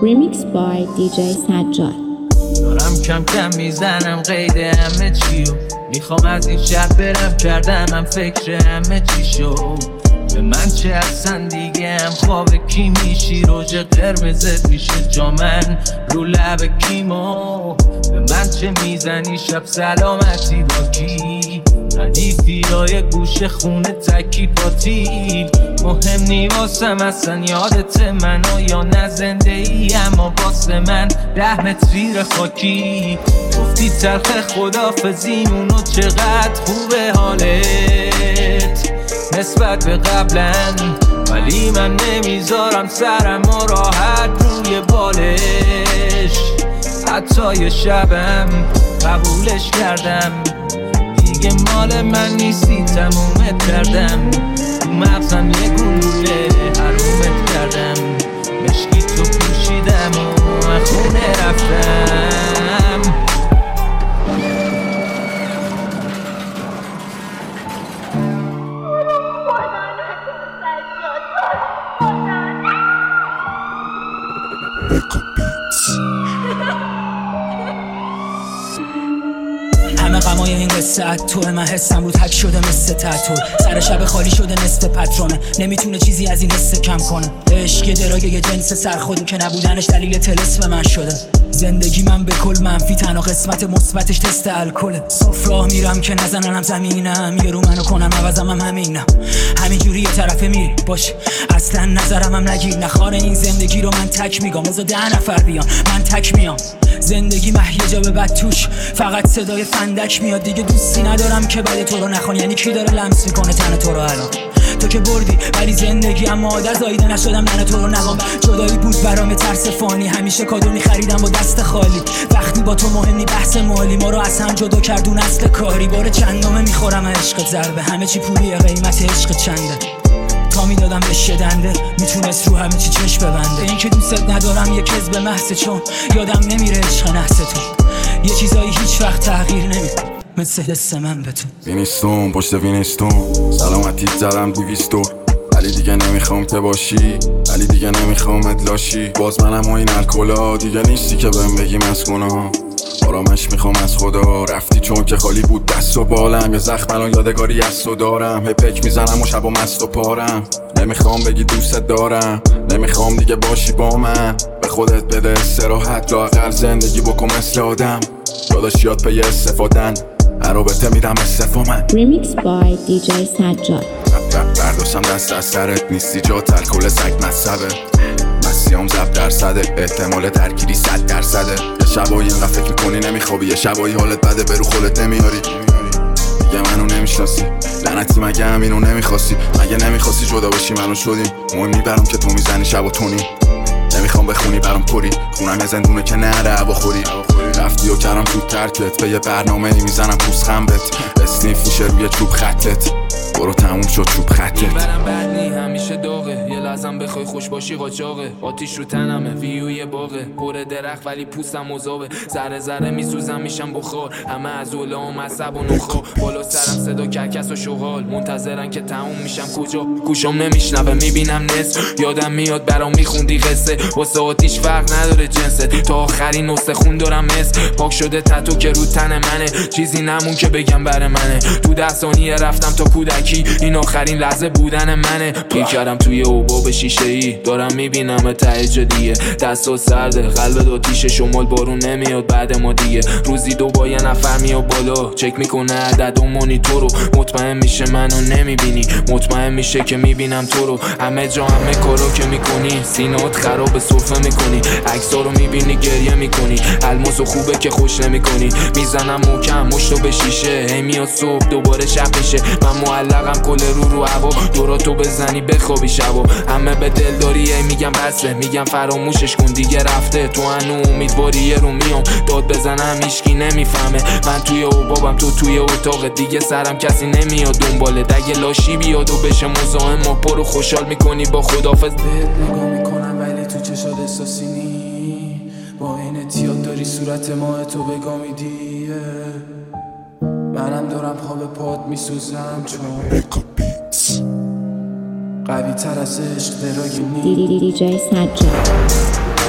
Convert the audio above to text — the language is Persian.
Remix by DJ سجاد. دارم کم کم میزنم قید همه چیو، میخوام از این شهر برم، کردم فکر همه چی شو. به من چه اصلا دیگه هم خواب کی میشی، روژ قرمزت میشه جامن رو لب کیمو. به من چه میزنی شب سلامتی با کی، ردیفیرای گوش خونه تکی پاتی. مهم نی واسم اصلا یادت منو یا نه زنده ای، اما واسه من 10 متر زیر خاکی. گفتی تلخ خدافزیمونو چقدر خوبه حالت نسبت به قبلا، ولی من نمیذارم سرم و راحت روی بالش. حتی یه شبم قبولش کردم، دیگه مال من نیستی تمومت کردم. تو مغزم یه گلوله حرومت کردم، مشکی تو پوشیدم و خونه رفتم. همه غمای این قصه توه، من حسم رو تک شده مثل تتو. سر شب خالی شده نصف پترونه، نمیتونه چیزی از این حس کم کنه. عشق درایه یه جنس سرخودی که نبودنش دلیل طلسم من شده. زندگی من به کل منفی، تنها قسمت مثبتش تست الکله. صاف راه میرم که نزننم زمینم، یه رو منو کنم عوضم هم همینم. همینجوری یه طرفه میری باش، اصلا نظرم هم نگیر. نخواره این زندگی رو من تک میگم، بذار 10 نفر بیان من تک میام. زندگی مهیجا به بد توش، فقط صدای فندک میاد. دیگه دوستی ندارم که بعد تو رو نخوان، یعنی کی داره لمس میکنه تن تو رو الان؟ تو که بردی ولی زندگی اما عادت زایده نشدم ننه تو رو نگم. جدایی بود برام ترس فانی، همیشه کادو میخریدم با دست خالی. وقتی با تو مهم نی بحث مالی، ما رو از هم جدا کردون اصل کاری. بار چندامه میخورم عشقت ضربه، همه چی پولیه قیمت عشق چنده. تا میدادم به شدنده میتونست رو همه چی چشم ببنده. این که دوست ندارم یه کذب محض، چون یادم نمیره عشق نحس تو. یه چیزایی هیچ وقت تغییر نمیده مثل دست من به تو. وینستون پشت وینستون سلامتیت زدم 200، ولی دیگه نمیخوام که باشی، ولی دیگه نمیخوام ادلاشی. باز منم و این الکلا دیگه نیستی که بهم بگی مسکونا. آرامش میخوام از خدا، رفتی چون که خالی بود دست و بالم. یه زخم الان یادگاری از تو دارم، هپک میزنم و شب و مست و پارم. نمیخوام بگی دوست دارم، نمیخوام دیگه باشی با من. به خودت بده استراحت، لااقل زندگی بکن مثل آدم. داداشیات پی استفادن، عرابطه میدم استفا من. Remix by DJ سجاد. برداشتم دست از سرت، نیستی جا الکل سگ مصبه. مسیام ضبط درصده، احتمال درگیری 100%. یه شبایی اینقدر فکر میکنی نمیخوابی، یه شبایی حالت بده برو خودت نمیاری. دیگه منو نمیشناسی، لعنتی مگه همینو نمیخواستی؟ مگه نمیخواستی جدا بشی منو شدیم؟ مهم برام که تو میزنی شب و تونی. نمیخوام بخونی برام پری، خونم یه زندونه که نره هوا خوری. رفتی و کردم تو ترکت، به یه برنامه میزنم پوست خمبت. اسنیف میشه روی چوب خطت، برو تموم شد چوب خطت. برم بدنی همیشه داغه، یه لحظم بخوای خوش باشی قاچاقه. آتیش رو تنمه ویوی باغه، پر درخت ولی پوستم مذابه. ذره ذره میسوزم میشم بخار، همه از علام عصب و نخا. بالا سرم صدا کرکس و شغال، منتظرن که تموم میشم کجا. گوشم نمیشنوه میبینم نصف، یادم میاد برام میخوندی قصه. واسه آتیش فرق نداره جنسه، تا آخرین نسخه خون دارم پاک شده تتو که رو تن منه. چیزی نمون که بگم بر منه، تو 10 ثانیه رفتم تا کودکی، این آخرین لحظه بودن منه. پیر کردم توی اوباب شیشه ای، دارم میبینم ته جدیه. دستا سرده قلب داتیشه، شمال بارون نمیاد بعد ما دیگه. روزی 2 با یه نفر میاد بالا، چک میکنه عدد و مانیتورو. مطمئن میشه منو نمیبینی، مطمئن میشه که میبینم تو رو. همه جا همه کارو که میکنی، سینات خراب سرفه میکنی. عکسا رو میبینی گریه میکنی، الماسو خوبه که خوش نمیکنی. میزنم محکم مشتو به شیشه، هی میاد صبح دوباره شب میشه. من معلقم کل رو هوا، دوراتو بزنی بخوابی شبا. همه به دل داری ای میگم بسه، میگم فراموشش کن دیگه رفته. تو هنو امیدواری یه رو میام داد بزنم هیچکی نمیفهمه. من توی اوبابم تو توی اتاق دیگه، سرم کسی نمیاد دنباله. دگه لاشی بیاد و بشه مزاحم، ما پرو خوشحال میکنی با خدافظ. نگاه میکنم ولی تو چشات احساسی نی، با این اتیاد داری صورت ماه تو بگا میدی. منم دارم خواب پاد میسوزم، چون قوی تر از عشق درایی نی. DJ سجاد.